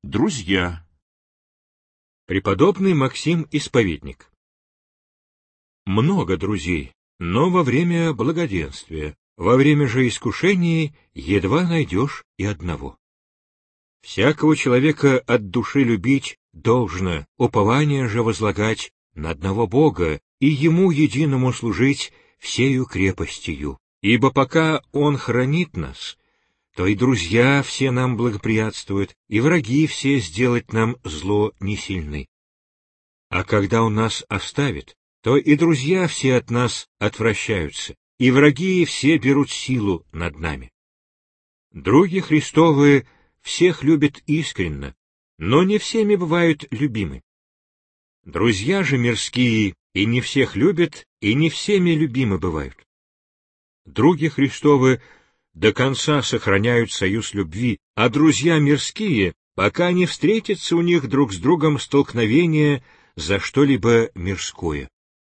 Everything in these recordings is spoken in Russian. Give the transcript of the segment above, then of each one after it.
Друзья. Преподобный Максим Исповедник. Много друзей, но во время благоденствия, во время же искушений едва найдешь и одного. Всякого человека от души любить должно, упование же возлагать на одного Бога и Ему единому служить всею крепостью, ибо пока Он хранит нас, то и друзья все нам благоприятствуют, и враги все сделать нам зло не сильны. А когда Он нас оставит, то и друзья все от нас отвращаются, и враги все берут силу над нами. Други Христовы всех любят искренно, но не всеми бывают любимы. Друзья же мирские и не всех любят, и не всеми любимы бывают. Други Христовы до конца сохраняют союз любви, а друзья мирские, пока не встретятся у них друг с другом столкновение за что-либо мирское.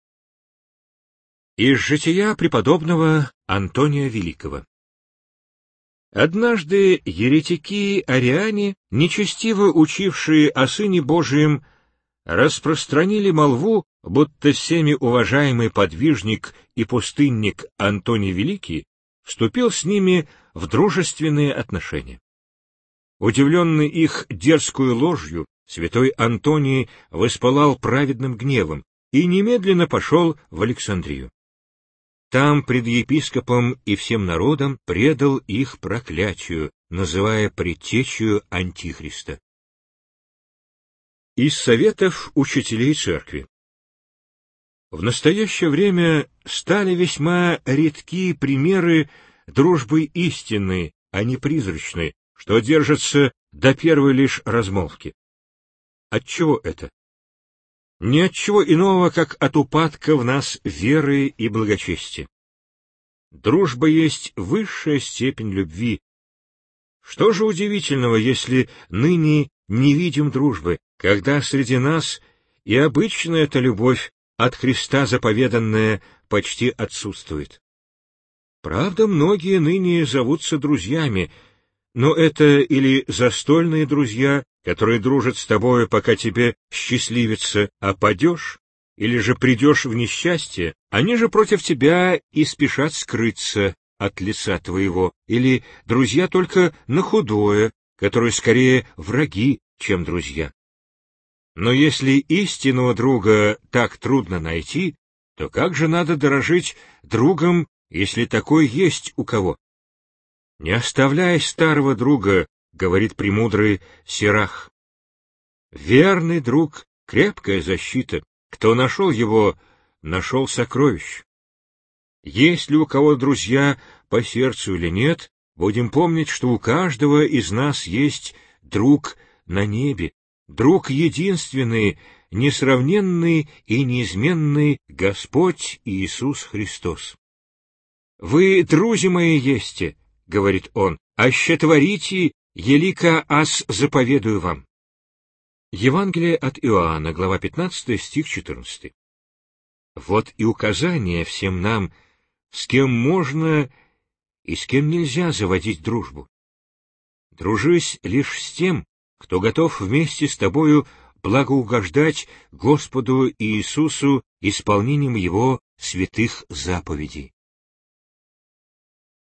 Из жития преподобного Антония Великого. Однажды еретики-ариане, нечестиво учившие о Сыне Божием, распространили молву, будто всеми уважаемый подвижник и пустынник Антоний Великий вступил с ними в дружественные отношения. Удивленный их дерзкую ложью, святой Антоний воспылал праведным гневом и немедленно пошел в Александрию. Там пред епископом и всем народом предал их проклятию, называя предтечью Антихриста. Из советов учителей церкви. В настоящее время стали весьма редки примеры дружбы истинной, а не призрачной, что держатся до первой лишь размолвки. Отчего это? Ни от чего иного, как от упадка в нас веры и благочестия. Дружба есть высшая степень любви. Что же удивительного, если ныне не видим дружбы, когда среди нас и обычная эта любовь, от Христа заповеданная, почти отсутствует? Правда, многие ныне зовутся друзьями, но это или застольные друзья, которые дружат с тобою, пока тебе счастливится, а падешь, или же придешь в несчастье, они же против тебя и спешат скрыться от лица твоего, или друзья только на худое, которые скорее враги, чем друзья. Но если истинного друга так трудно найти, то как же надо дорожить другом, если такой есть у кого? Не оставляй старого друга, говорит премудрый Сирах. Верный друг — крепкая защита. Кто нашел его, нашел сокровище. Есть ли у кого друзья по сердцу или нет, будем помнить, что у каждого из нас есть друг на небе, друг единственный, несравненный и неизменный Господь Иисус Христос. «Вы, друзья мои, есте, — говорит Он, — аще творите, елика аз заповедую вам». Евангелие от Иоанна, глава 15, стих 14. Вот и указание всем нам, с кем можно и с кем нельзя заводить дружбу. Дружись лишь с тем, кто готов вместе с тобою благоугождать Господу Иисусу исполнением Его святых заповедей.